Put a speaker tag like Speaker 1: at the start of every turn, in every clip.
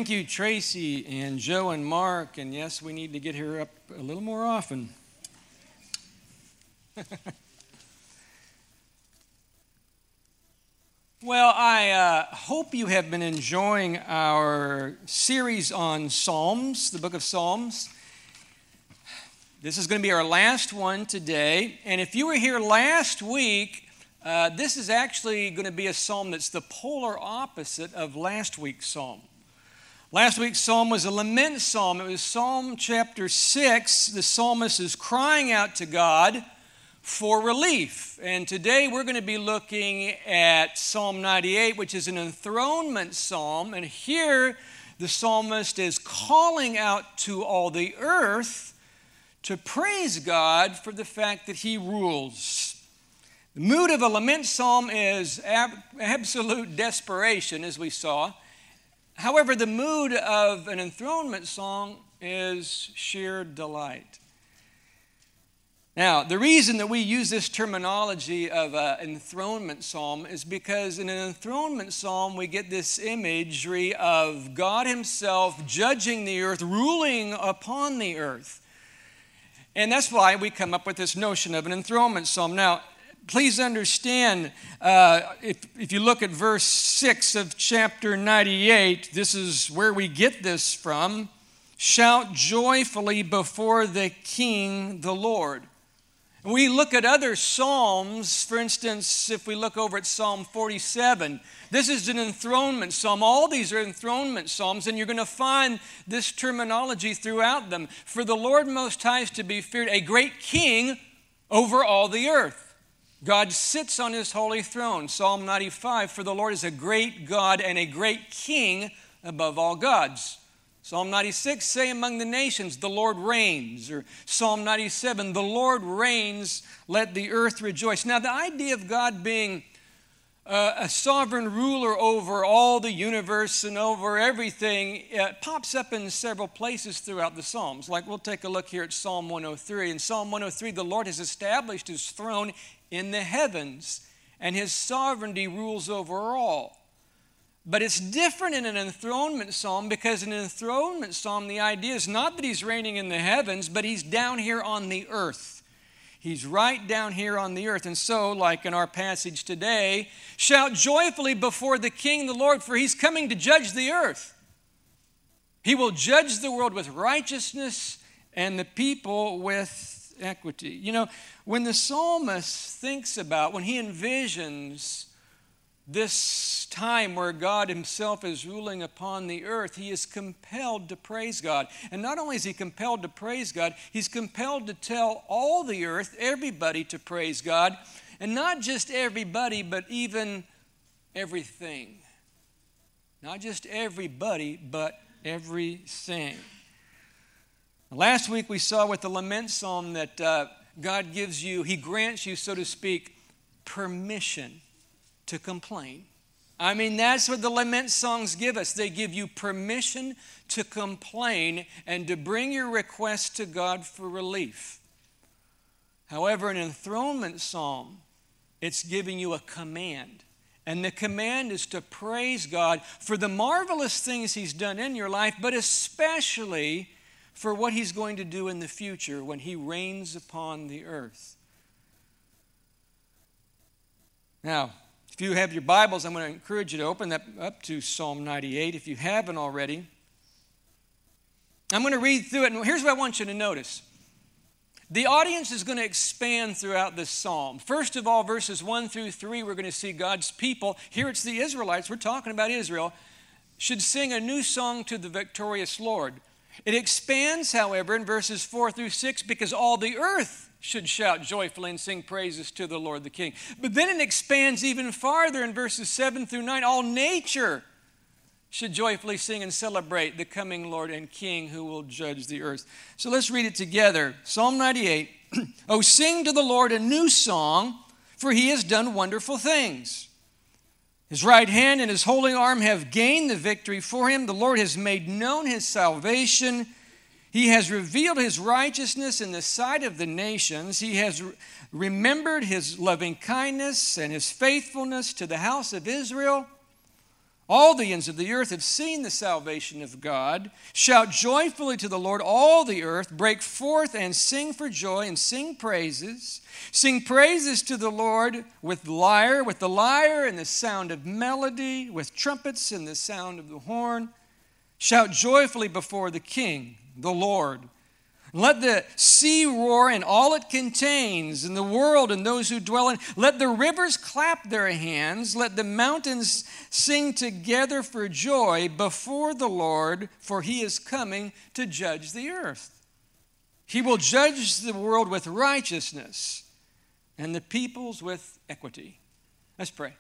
Speaker 1: Thank you, Tracy and Joe and Mark. And yes, we need to get her up a little more often. Well, I hope you have been enjoying our series on Psalms, the book of Psalms. This is going to be our last one today. And if you were here last week, this is actually going to be a psalm that's the polar opposite of last week's psalm. Last week's psalm was a lament psalm. It was Psalm chapter 6. The psalmist is crying out to God for relief. And today we're going to be looking at Psalm 98, which is an enthronement psalm. And here the psalmist is calling out to all the earth to praise God for the fact that He rules. The mood of a lament psalm is absolute desperation, as we saw. However, the mood of an enthronement song is sheer delight. Now, the reason that we use this terminology of an enthronement psalm is because in an enthronement psalm, we get this imagery of God Himself judging the earth, ruling upon the earth. And that's why we come up with this notion of an enthronement psalm. Now, please understand, if you look at verse 6 of chapter 98, this is where we get this from. Shout joyfully before the King, the Lord. And we look at other psalms. For instance, if we look over at Psalm 47, this is an enthronement psalm. All these are enthronement psalms, and you're going to find this terminology throughout them. For the Lord Most High is to be feared, a great king over all the earth. God sits on His holy throne. Psalm 95, for the Lord is a great God and a great king above all gods. Psalm 96, say among the nations, the Lord reigns. Or Psalm 97, the Lord reigns, let the earth rejoice. Now, the idea of God being a sovereign ruler over all the universe and over everything pops up in several places throughout the Psalms. Like we'll take a look here at Psalm 103. In Psalm 103, the Lord has established His throne in the heavens, and His sovereignty rules over all. But it's different in an enthronement psalm, because in an enthronement psalm, the idea is not that He's reigning in the heavens, but He's down here on the earth. He's right down here on the earth. And so, like in our passage today, shout joyfully before the King, the Lord, for He's coming to judge the earth. He will judge the world with righteousness and the people with equity. You know, when the psalmist thinks about, when he envisions this time where God Himself is ruling upon the earth, he is compelled to praise God. And not only is he compelled to praise God, he's compelled to tell all the earth, everybody, to praise God. And not just everybody, but even everything. Not just everybody, but everything. Last week we saw with the lament psalm that God gives you, He grants you, so to speak, permission to complain. I mean, that's what the lament songs give us. They give you permission to complain and to bring your request to God for relief. However, an enthronement psalm, it's giving you a command. And the command is to praise God for the marvelous things He's done in your life, but especially for what He's going to do in the future when He reigns upon the earth. Now, if you have your Bibles, I'm going to encourage you to open that up to Psalm 98 if you haven't already. I'm going to read through it, and here's what I want you to notice. The audience is going to expand throughout this psalm. First of all, verses 1 through 3, we're going to see God's people. Here it's the Israelites. We're talking about Israel. Should sing a new song to the victorious Lord. It expands, however, in verses 4 through 6, because all the earth should shout joyfully and sing praises to the Lord the King. But then it expands even farther in verses 7 through 9. All nature should joyfully sing and celebrate the coming Lord and King who will judge the earth. So let's read it together. Psalm 98. Oh, sing to the Lord a new song, for He has done wonderful things. His right hand and His holy arm have gained the victory for Him. The Lord has made known His salvation. He has revealed His righteousness in the sight of the nations. He has remembered His loving kindness and His faithfulness to the house of Israel. All the ends of the earth have seen the salvation of God. Shout joyfully to the Lord, all the earth. Break forth and sing for joy and sing praises. Sing praises to the Lord with the lyre and the sound of melody, with trumpets and the sound of the horn. Shout joyfully before the King, the Lord. Let the sea roar and all it contains, and the world and those who dwell in. Let the rivers clap their hands. Let the mountains sing together for joy before the Lord, for he is coming to judge the earth. He will judge the world with righteousness and the peoples with equity. Let's pray.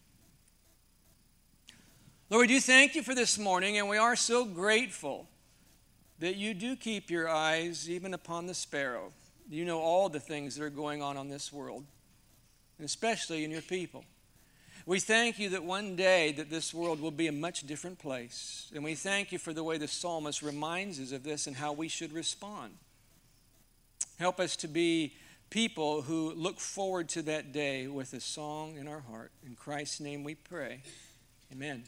Speaker 1: Lord, we do thank you for this morning, and we are so grateful that you do keep your eyes even upon the sparrow. You know all the things that are going on this world, and especially in your people. We thank you that one day that this world will be a much different place. And we thank you for the way the psalmist reminds us of this and how we should respond. Help us to be people who look forward to that day with a song in our heart. In Christ's name we pray. Amen.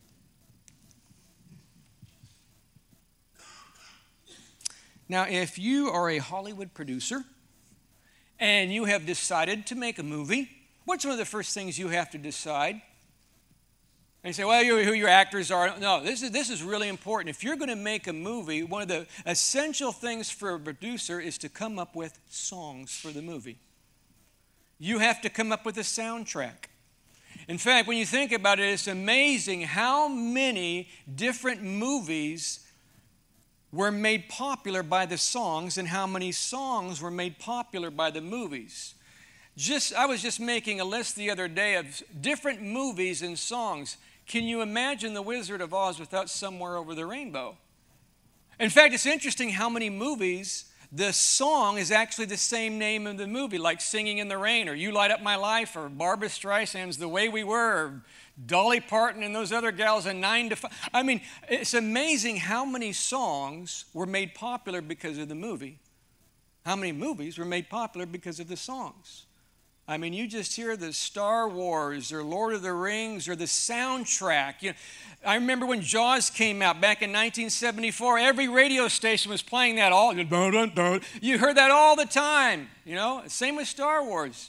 Speaker 1: Now, if you are a Hollywood producer and you have decided to make a movie, what's one of the first things you have to decide? And you say, well, who your actors are. No, this is really important. If you're going to make a movie, one of the essential things for a producer is to come up with songs for the movie. You have to come up with a soundtrack. In fact, when you think about it, it's amazing how many different movies were made popular by the songs and how many songs were made popular by the movies. I was just making a list the other day of different movies and songs. Can you imagine The Wizard of Oz without Somewhere Over the Rainbow? In fact, it's interesting how many movies the song is actually the same name of the movie, like Singing in the Rain, or You Light Up My Life, or Barbra Streisand's The Way We Were, or Dolly Parton and those other gals in 9 to 5. I mean, it's amazing how many songs were made popular because of the movie. How many movies were made popular because of the songs? I mean, you just hear the Star Wars or Lord of the Rings or the soundtrack. You know, I remember when Jaws came out back in 1974, every radio station was playing that all. You heard that all the time, you know. Same with Star Wars.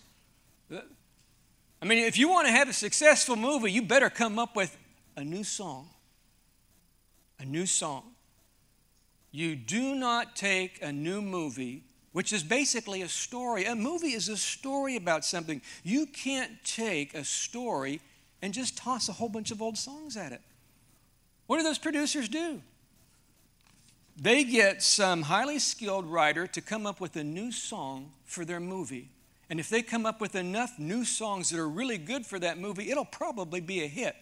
Speaker 1: I mean, if you want to have a successful movie, you better come up with a new song. A new song. You do not take a new movie, which is basically a story. A movie is a story about something. You can't take a story and just toss a whole bunch of old songs at it. What do those producers do? They get some highly skilled writer to come up with a new song for their movie. And if they come up with enough new songs that are really good for that movie, it'll probably be a hit.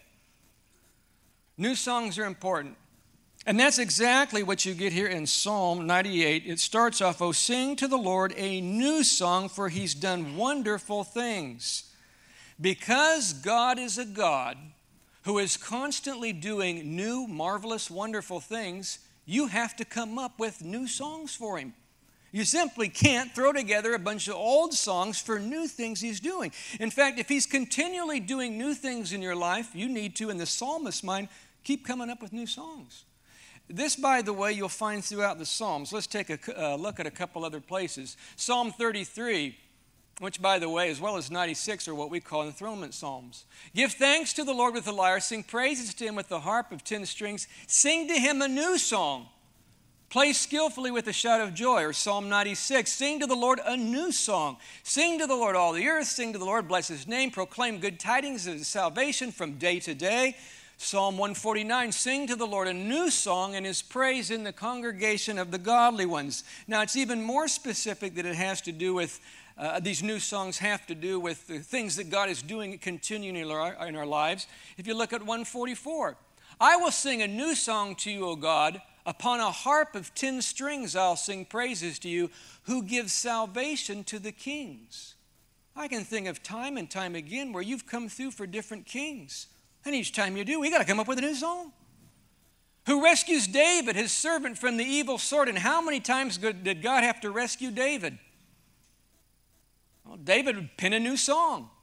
Speaker 1: New songs are important. And that's exactly what you get here in Psalm 98. It starts off, "Oh, sing to the Lord a new song, for he's done wonderful things." Because God is a God who is constantly doing new, marvelous, wonderful things, you have to come up with new songs for him. You simply can't throw together a bunch of old songs for new things he's doing. In fact, if he's continually doing new things in your life, you need to, in the psalmist's mind, keep coming up with new songs. This, by the way, you'll find throughout the Psalms. Let's take a look at a couple other places. Psalm 33, which, by the way, as well as 96, are what we call enthronement psalms. "Give thanks to the Lord with the lyre. Sing praises to him with the harp of 10 strings. Sing to him a new song. Play skillfully with a shout of joy." Or Psalm 96, "Sing to the Lord a new song. Sing to the Lord all the earth. Sing to the Lord, bless his name. Proclaim good tidings of his salvation from day to day." Psalm 149, "Sing to the Lord a new song and his praise in the congregation of the godly ones." Now, it's even more specific that it has to do with, these new songs have to do with the things that God is doing continually in our lives. If you look at 144, "I will sing a new song to you, O God. Upon a harp of 10 strings I'll sing praises to you, who gives salvation to the kings." I can think of time and time again where you've come through for different kings. And each time you do, we got to come up with a new song. "Who rescues David, his servant, from the evil sword." And how many times did God have to rescue David? Well, David would pen a new song.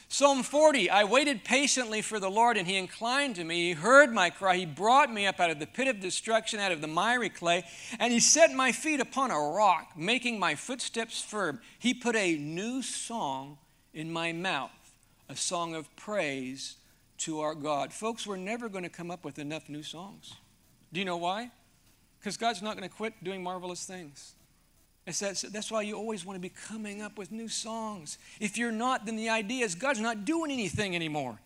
Speaker 1: Psalm 40, I waited patiently for the Lord, and he inclined to me. He heard my cry. He brought me up out of the pit of destruction, out of the miry clay, and he set my feet upon a rock, making my footsteps firm. He put a new song in my mouth, a song of praise to our God. Folks, we're never going to come up with enough new songs. Do you know why? Because God's not going to quit doing marvelous things. That's why you always want to be coming up with new songs. If you're not, then the idea is God's not doing anything anymore.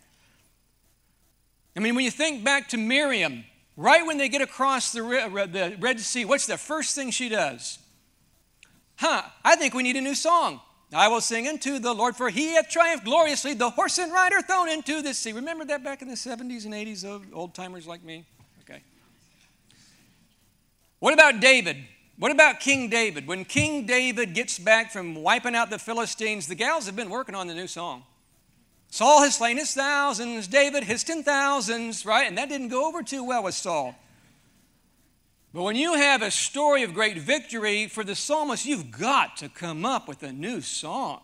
Speaker 1: I mean, when you think back to Miriam, right when they get across the Red Sea, what's the first thing she does? I think we need a new song. I will sing unto the Lord, for he hath triumphed gloriously, the horse and rider thrown into the sea. Remember that back in the 70s and 80s, of old-timers like me? Okay. What about David? What about King David? When King David gets back from wiping out the Philistines, the gals have been working on the new song. Saul has slain his thousands, David his 10,000s, right? And that didn't go over too well with Saul. But when you have a story of great victory for the psalmist, you've got to come up with a new song.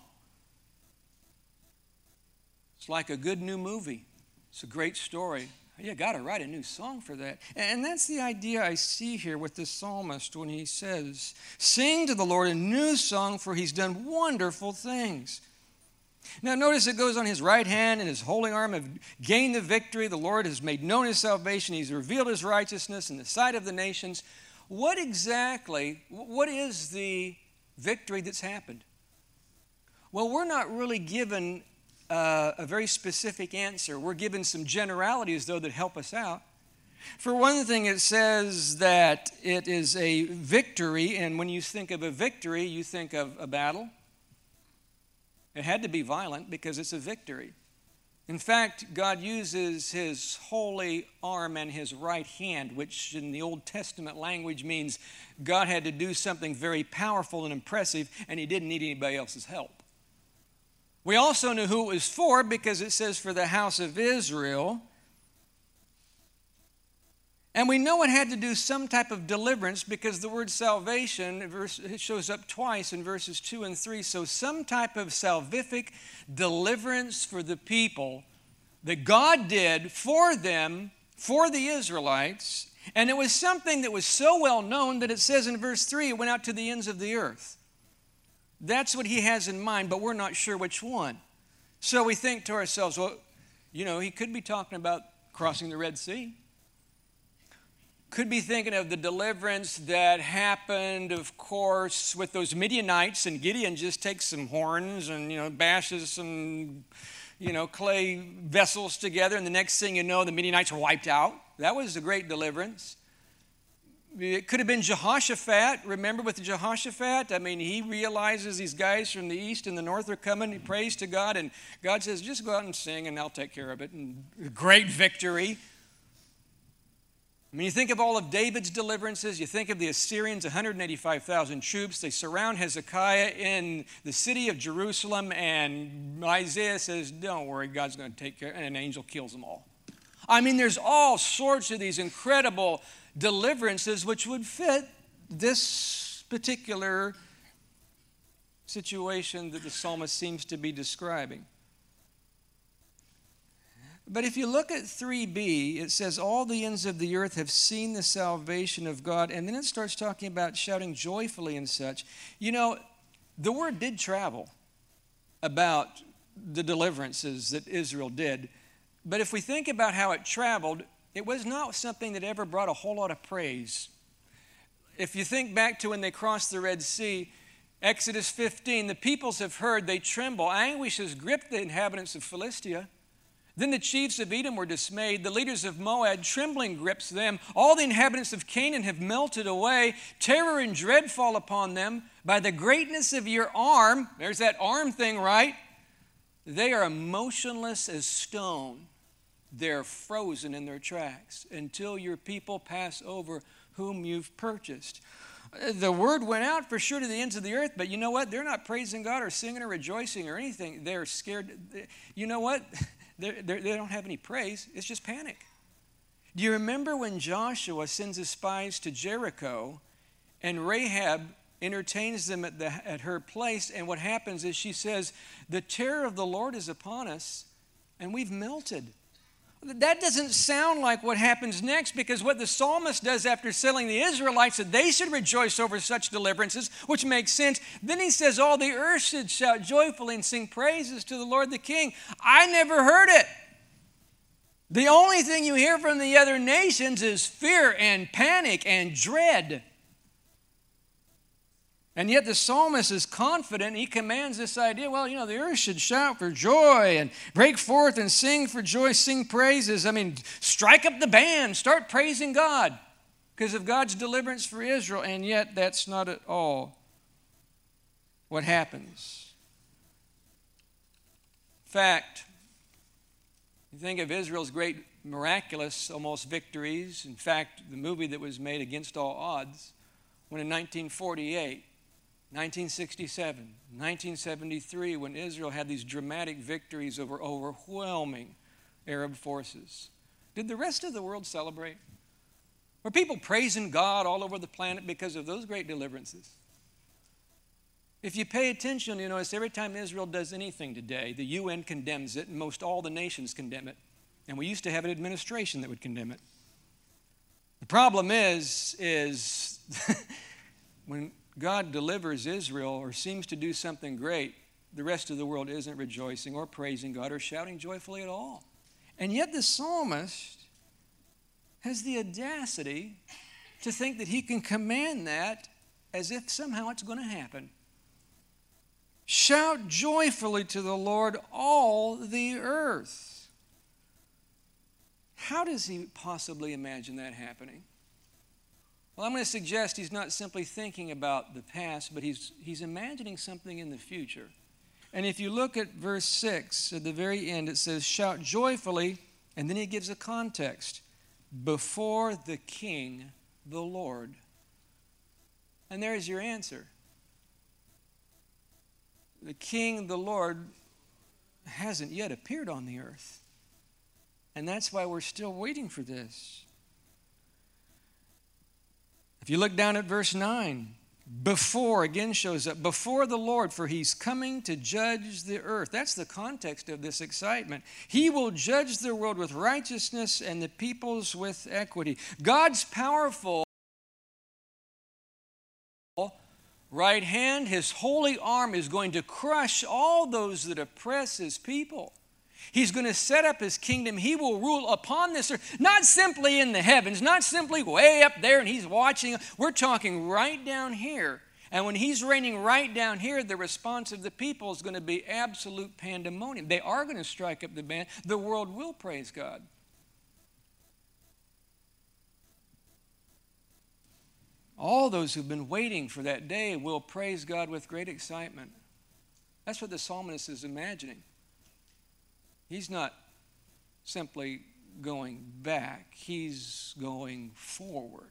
Speaker 1: It's like a good new movie. It's a great story. You got to write a new song for that. And that's the idea I see here with the psalmist when he says, sing to the Lord a new song, for he's done wonderful things. Now notice it goes on his right hand and his holy arm have gained the victory. The Lord has made known his salvation. He's revealed his righteousness in the sight of the nations. What is the victory that's happened? Well, we're not really given a very specific answer. We're given some generalities, though, that help us out. For one thing, it says that it is a victory, and when you think of a victory, you think of a battle. It had to be violent because it's a victory. In fact, God uses his holy arm and his right hand, which in the Old Testament language means God had to do something very powerful and impressive, and he didn't need anybody else's help. We also knew who it was for because it says for the house of Israel. And we know it had to do some type of deliverance because the word salvation, it shows up twice in verses 2 and 3. So some type of salvific deliverance for the people that God did for them, for the Israelites. And it was something that was so well known that it says in verse 3, it went out to the ends of the earth. That's what he has in mind, but we're not sure which one. So we think to ourselves, well, he could be talking about crossing the Red Sea. Could be thinking of the deliverance that happened, of course, with those Midianites, and Gideon just takes some horns and, bashes some, clay vessels together, and the next thing you know, the Midianites are wiped out. That was a great deliverance. It could have been Jehoshaphat. Remember with Jehoshaphat? He realizes these guys from the east and the north are coming. He prays to God, and God says, just go out and sing, and I'll take care of it. And great victory. You think of all of David's deliverances. You think of the Assyrians, 185,000 troops. They surround Hezekiah in the city of Jerusalem, and Isaiah says, don't worry, God's going to take care, and an angel kills them all. There's all sorts of these incredible deliverances which would fit this particular situation that the psalmist seems to be describing. But if you look at 3b, it says, all the ends of the earth have seen the salvation of God. And then it starts talking about shouting joyfully and such. The word did travel about the deliverances that Israel did. But if we think about how it traveled, it was not something that ever brought a whole lot of praise. If you think back to when they crossed the Red Sea, Exodus 15, the peoples have heard, they tremble. Anguish has gripped the inhabitants of Philistia. Then the chiefs of Edom were dismayed. The leaders of Moab, trembling grips them. All the inhabitants of Canaan have melted away. Terror and dread fall upon them. By the greatness of your arm, there's that arm thing, right? They are motionless as stone. They're frozen in their tracks until your people pass over whom you've purchased. The word went out for sure to the ends of the earth, but you know what? They're not praising God or singing or rejoicing or anything. They're scared. You know what? They don't have any praise. It's just panic. Do you remember when Joshua sends his spies to Jericho and Rahab entertains them at her place, and what happens is she says, the terror of the Lord is upon us, and we've melted. That doesn't sound like what happens next, because what the psalmist does after telling the Israelites that they should rejoice over such deliverances, which makes sense, then he says all the earth should shout joyfully and sing praises to the Lord the King. I never heard it. The only thing you hear from the other nations is fear and panic and dread. And yet the psalmist is confident. He commands this idea, well, the earth should shout for joy and break forth and sing for joy, sing praises. Strike up the band, start praising God because of God's deliverance for Israel. And yet that's not at all what happens. In fact, you think of Israel's great miraculous almost victories. In fact, the movie that was made Against All Odds, when in 1948, 1967, 1973, when Israel had these dramatic victories over overwhelming Arab forces. Did the rest of the world celebrate? Were people praising God all over the planet because of those great deliverances? If you pay attention, you notice every time Israel does anything today, the UN condemns it, and most all the nations condemn it. And we used to have an administration that would condemn it. The problem is when God delivers Israel or seems to do something great, the rest of the world isn't rejoicing or praising God or shouting joyfully at all. And yet the psalmist has the audacity to think that he can command that as if somehow it's going to happen. Shout joyfully to the Lord, all the earth. How does he possibly imagine that happening? Well, I'm going to suggest he's not simply thinking about the past, but he's imagining something in the future. And if you look at verse 6, at the very end, it says, shout joyfully, and then he gives a context. Before the King, the Lord. And there's your answer. The King, the Lord, hasn't yet appeared on the earth. And that's why we're still waiting for this. If you look down at verse 9, before again shows up, before the Lord, for he's coming to judge the earth. That's the context of this excitement. He will judge the world with righteousness and the peoples with equity. God's powerful right hand, his holy arm is going to crush all those that oppress his people. He's going to set up his kingdom. He will rule upon this earth, not simply in the heavens, not simply way up there and he's watching. We're talking right down here. And when he's reigning right down here, the response of the people is going to be absolute pandemonium. They are going to strike up the band. The world will praise God. All those who've been waiting for that day will praise God with great excitement. That's what the psalmist is imagining. He's not simply going back. He's going forward.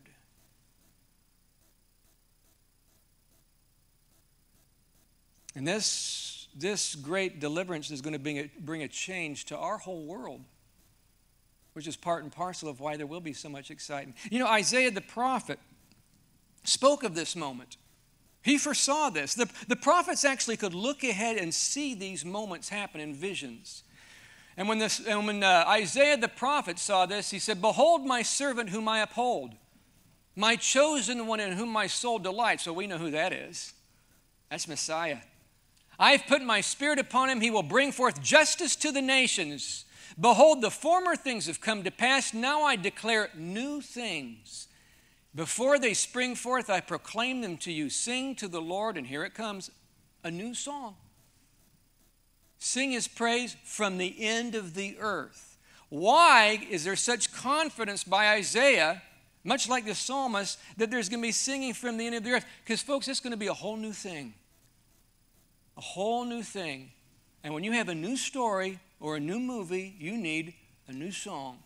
Speaker 1: And this great deliverance is going to bring a change to our whole world, which is part and parcel of why there will be so much excitement. Isaiah the prophet spoke of this moment. He foresaw this. The prophets actually could look ahead and see these moments happen in visions. And when Isaiah the prophet saw this, he said, behold my servant whom I uphold, my chosen one in whom my soul delights. So we know who that is. That's Messiah. I have put my spirit upon him. He will bring forth justice to the nations. Behold, the former things have come to pass. Now I declare new things. Before they spring forth, I proclaim them to you. Sing to the Lord, and here it comes, a new song. Sing his praise from the end of the earth. Why is there such confidence by Isaiah, much like the psalmist, that there's going to be singing from the end of the earth? Because, folks, it's going to be a whole new thing. A whole new thing. And when you have a new story or a new movie, you need a new song.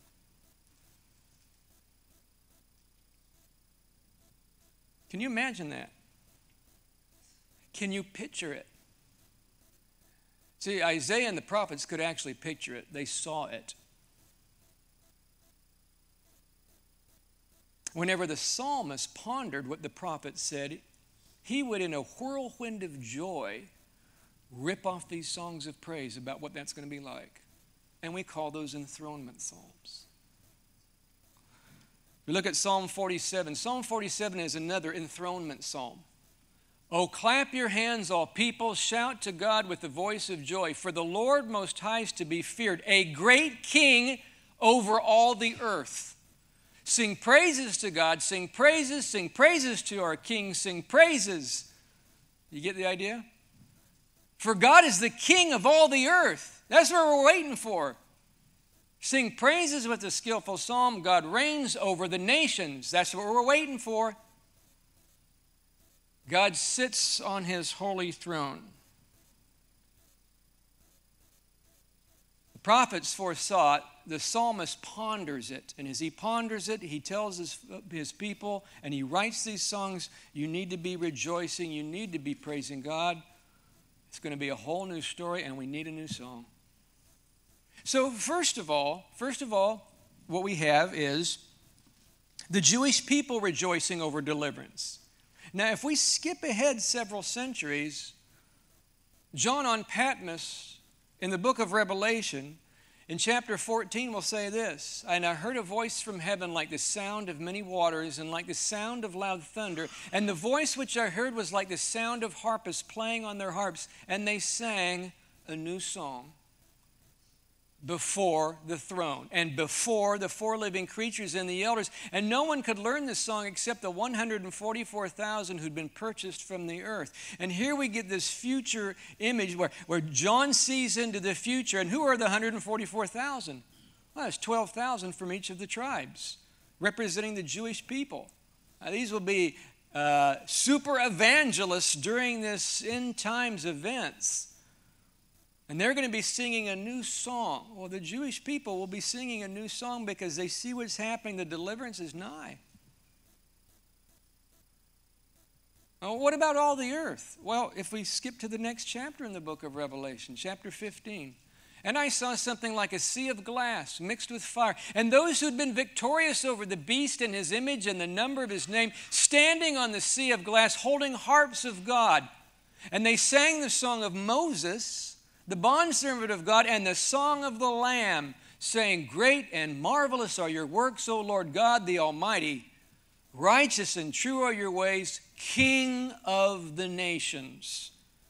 Speaker 1: Can you imagine that? Can you picture it? See, Isaiah and the prophets could actually picture it. They saw it. Whenever the psalmist pondered what the prophet said, he would, in a whirlwind of joy, rip off these songs of praise about what that's going to be like. And we call those enthronement psalms. We look at Psalm 47. Psalm 47 is another enthronement psalm. Oh, clap your hands, all people. Shout to God with the voice of joy. For the Lord Most High is to be feared, a great king over all the earth. Sing praises to God. Sing praises to our King. Sing praises. You get the idea? For God is the king of all the earth. That's what we're waiting for. Sing praises with a skillful psalm. God reigns over the nations. That's what we're waiting for. God sits on his holy throne. The prophets foresaw it. The psalmist ponders it. And as he ponders it, he tells his people, and he writes these songs, you need to be rejoicing. You need to be praising God. It's going to be a whole new story, and we need a new song. So first of all, what we have is the Jewish people rejoicing over deliverance. Now, if we skip ahead several centuries, John on Patmos in the book of Revelation, in chapter 14, will say this, and I heard a voice from heaven like the sound of many waters and like the sound of loud thunder. And the voice which I heard was like the sound of harpists playing on their harps. And they sang a new song before the throne and before the four living creatures and the elders. And no one could learn this song except the 144,000 who'd been purchased from the earth. And here we get this future image where John sees into the future. And who are the 144,000? Well, it's 12,000 from each of the tribes, representing the Jewish people. Now, these will be super evangelists during this end times events. And they're going to be singing a new song. Well, the Jewish people will be singing a new song because they see what's happening. The deliverance is nigh. Well, what about all the earth? Well, if we skip to the next chapter in the book of Revelation, chapter 15. And I saw something like a sea of glass mixed with fire. And those who had been victorious over the beast and his image and the number of his name, standing on the sea of glass, holding harps of God. And they sang the song of Moses, the bondservant of God, and the song of the Lamb, saying, great and marvelous are your works, O Lord God the Almighty. Righteous and true are your ways, King of the nations.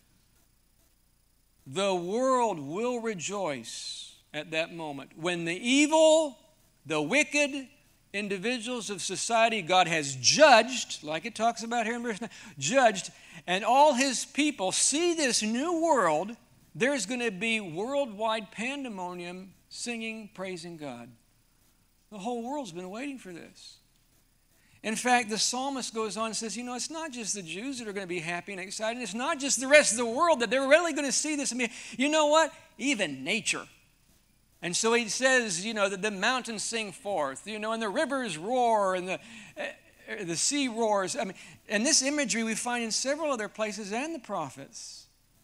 Speaker 1: The world will rejoice at that moment when the evil, the wicked individuals of society God has judged, like it talks about here in verse 9, judged, and all his people see this new world. There's going to be worldwide pandemonium, singing, praising God. The whole world's been waiting for this. In fact, the psalmist goes on and says, it's not just the Jews that are going to be happy and excited. It's not just the rest of the world that they're really going to see this. You know what? Even nature. And so he says, that the mountains sing forth, and the rivers roar, and the sea roars. And this imagery we find in several other places and the prophets.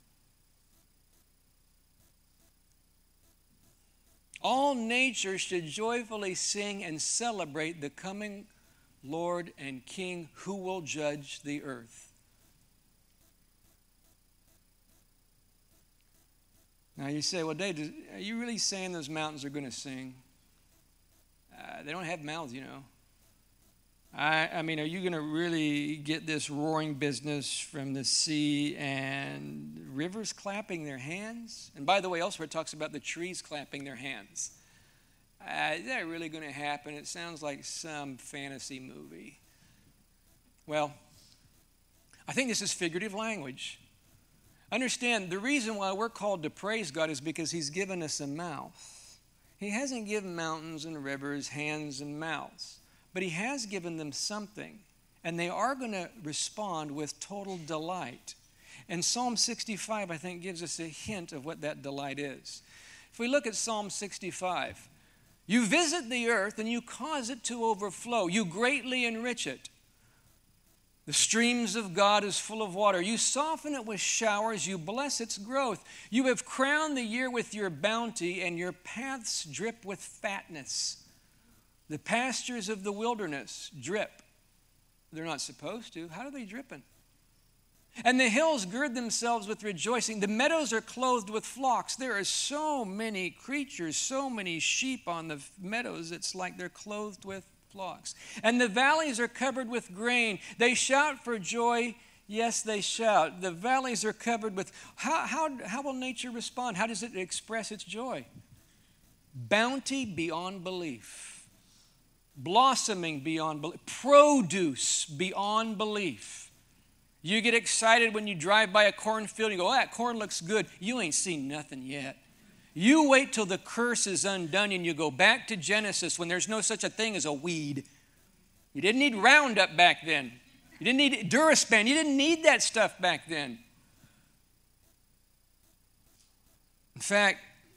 Speaker 1: All nature should joyfully sing and celebrate the coming Lord and King who will judge the earth. Now you say, well, Dave, are you really saying those mountains are going to sing? They don't have mouths, Are you going to really get this roaring business from the sea and rivers clapping their hands? And by the way, elsewhere it talks about the trees clapping their hands. Is that really going to happen? It sounds like some fantasy movie. Well, I think this is figurative language. Understand, the reason why we're called to praise God is because he's given us a mouth. He hasn't given mountains and rivers hands and mouths. But he has given them something, and they are going to respond with total delight. And Psalm 65, I think, gives us a hint of what that delight is. If we look at Psalm 65, you visit the earth and you cause it to overflow. You greatly enrich it. The streams of God is full of water. You soften it with showers. You bless its growth. You have crowned the year with your bounty, and your paths drip with fatness. The pastures of the wilderness drip. They're not supposed to. How are they dripping? And the hills gird themselves with rejoicing. The meadows are clothed with flocks. There are so many creatures, so many sheep on the meadows. It's like they're clothed with flocks. And the valleys are covered with grain. They shout for joy. Yes, they shout. The valleys are covered with... How will nature respond? How does it express its joy? Bounty beyond belief. Blossoming beyond belief. Produce beyond belief. You get excited when you drive by a cornfield. You go, oh, that corn looks good. You ain't seen nothing yet. You wait till the curse is undone and you go back to Genesis when there's no such a thing as a weed. You didn't need Roundup back then. You didn't need Duraspan. You didn't need that stuff back then. In fact,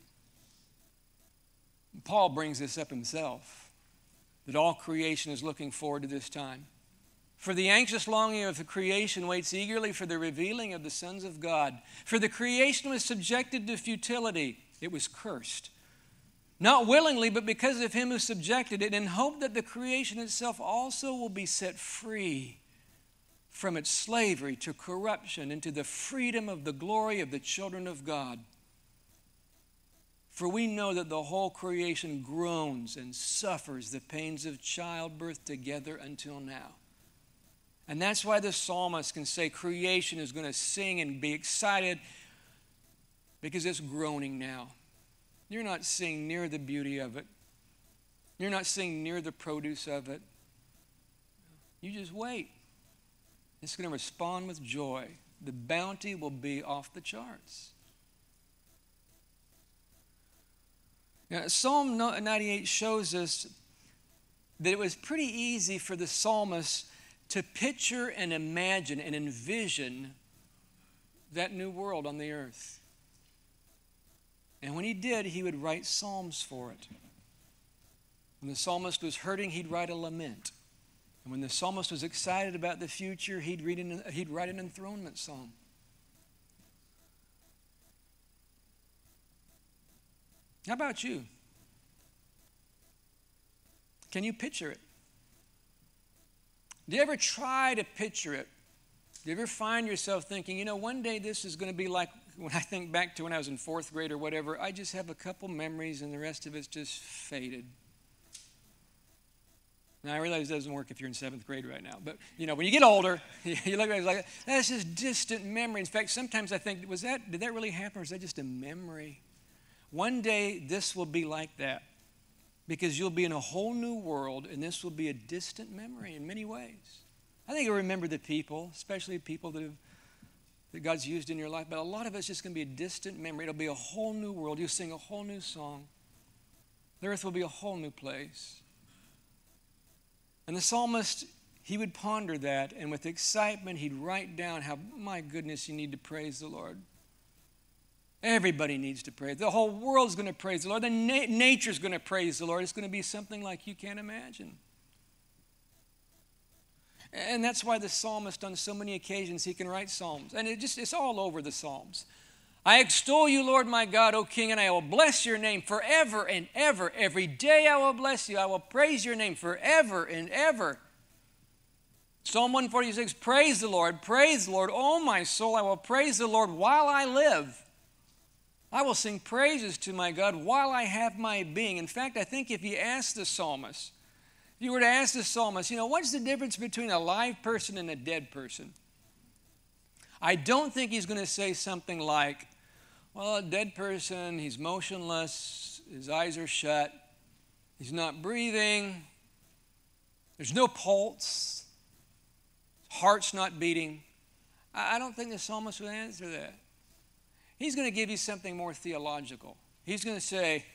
Speaker 1: Paul brings this up himself, that all creation is looking forward to this time. For the anxious longing of the creation waits eagerly for the revealing of the sons of God. For the creation was subjected to futility. It was cursed. Not willingly, but because of him who subjected it, in hope that the creation itself also will be set free from its slavery to corruption into the freedom of the glory of the children of God. For we know that the whole creation groans and suffers the pains of childbirth together until now. And that's why the psalmist can say creation is going to sing and be excited because it's groaning now. You're not seeing near the beauty of it. You're not seeing near the produce of it. You just wait. It's going to respond with joy. The bounty will be off the charts. Now, Psalm 98 shows us that it was pretty easy for the psalmist to picture and imagine and envision that new world on the earth. And when he did, he would write psalms for it. When the psalmist was hurting, he'd write a lament. And when the psalmist was excited about the future, he'd write an enthronement psalm. How about you? Can you picture it? Do you ever try to picture it? Do you ever find yourself thinking, one day this is going to be like when I think back to when I was in fourth grade or whatever, I just have a couple memories and the rest of it's just faded. Now, I realize it doesn't work if you're in seventh grade right now. But, when you get older, you look at it like, that's just distant memory. In fact, sometimes I think, did that really happen or is that just a memory? One day, this will be like that. Because you'll be in a whole new world, and this will be a distant memory in many ways. I think you'll remember the people, especially people that God's used in your life, but a lot of it's just going to be a distant memory. It'll be a whole new world. You'll sing a whole new song. The earth will be a whole new place. And the psalmist, he would ponder that, and with excitement, he'd write down how, my goodness, you need to praise the Lord. Everybody needs to praise. The whole world's going to praise the Lord. The nature's going to praise the Lord. It's going to be something like you can't imagine. And that's why the psalmist, on so many occasions, he can write psalms. And it's all over the psalms. I extol you, Lord my God, O King, and I will bless your name forever and ever. Every day I will bless you. I will praise your name forever and ever. Psalm 146, praise the Lord, O my soul. I will praise the Lord while I live. I will sing praises to my God while I have my being. In fact, I think if you ask the psalmist, if you were to ask the psalmist, what's the difference between a live person and a dead person? I don't think he's going to say something like, well, a dead person, he's motionless, his eyes are shut, he's not breathing, there's no pulse, his heart's not beating. I don't think the psalmist would answer that. He's going to give you something more theological. He's going to say,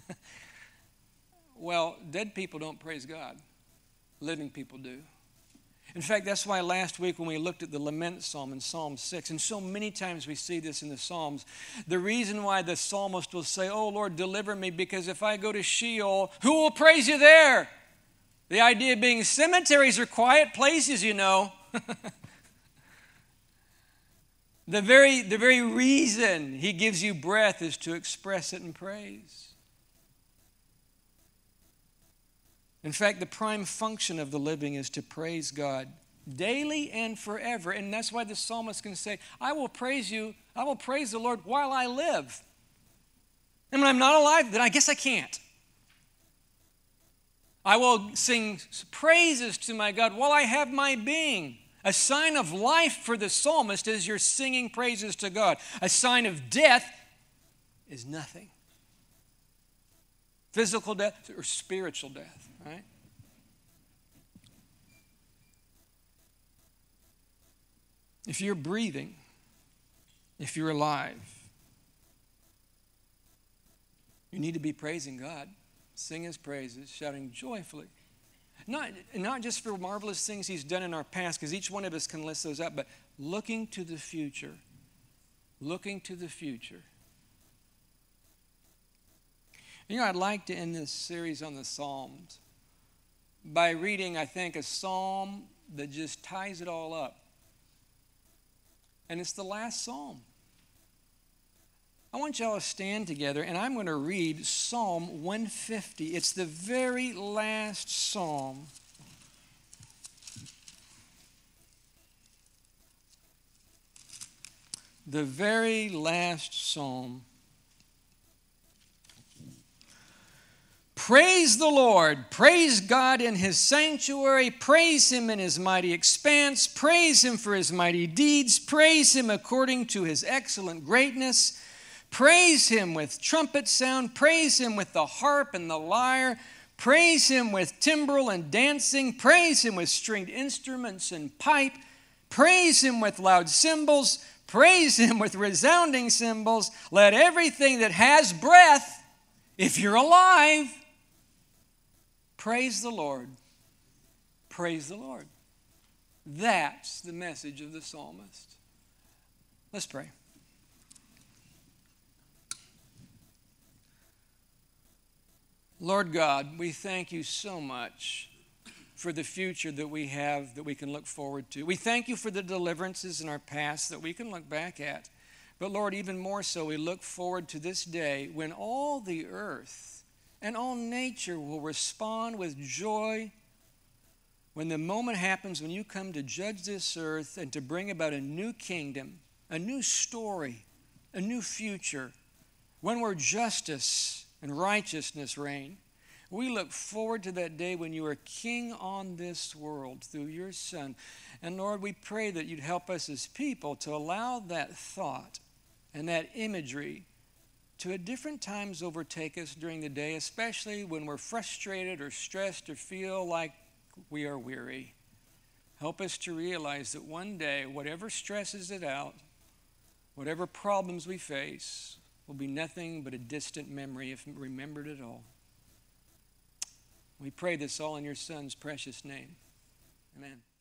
Speaker 1: well, dead people don't praise God. Living people do. In fact, that's why last week when we looked at the lament psalm in Psalm 6, and so many times we see this in the Psalms, the reason why the psalmist will say, oh, Lord, deliver me, because if I go to Sheol, who will praise you there? The idea being cemeteries are quiet places, The very reason he gives you breath is to express it in praise. In fact, the prime function of the living is to praise God. daily and forever. And that's why the psalmist can say, I will praise you, I will praise the Lord while I live. And when I'm not alive, then I guess I can't. I will sing praises to my God while I have my being. A sign of life for the psalmist is you're singing praises to God. A sign of death is nothing. Physical death or spiritual death, right? If you're breathing, if you're alive, you need to be praising God. Sing His praises, shouting joyfully. Not just for marvelous things He's done in our past, because each one of us can list those up, but looking to the future. Looking to the future. You know, I'd like to end this series on the Psalms by reading, I think, a psalm that just ties it all up. And it's the last psalm. I want y'all to stand together, and I'm going to read Psalm 150. It's the very last psalm. The very last psalm. Praise the Lord. Praise God in His sanctuary. Praise Him in His mighty expanse. Praise Him for His mighty deeds. Praise Him according to His excellent greatness. Praise Him with trumpet sound. Praise Him with the harp and the lyre. Praise Him with timbrel and dancing. Praise Him with stringed instruments and pipe. Praise Him with loud cymbals. Praise Him with resounding cymbals. Let everything that has breath, if you're alive, praise the Lord. Praise the Lord. That's the message of the psalmist. Let's pray. Lord God, we thank you so much for the future that we have that we can look forward to. We thank you for the deliverances in our past that we can look back at. But Lord, even more so, we look forward to this day when all the earth and all nature will respond with joy when the moment happens when you come to judge this earth and to bring about a new kingdom, a new story, a new future, one where justice and righteousness reign. We look forward to that day when you are king on this world through your Son. And Lord, we pray that you'd help us as people to allow that thought and that imagery to at different times overtake us during the day, especially when we're frustrated or stressed or feel like we are weary. Help us to realize that one day, whatever stresses it out, whatever problems we face, will be nothing but a distant memory if remembered at all. We pray this all in your Son's precious name. Amen.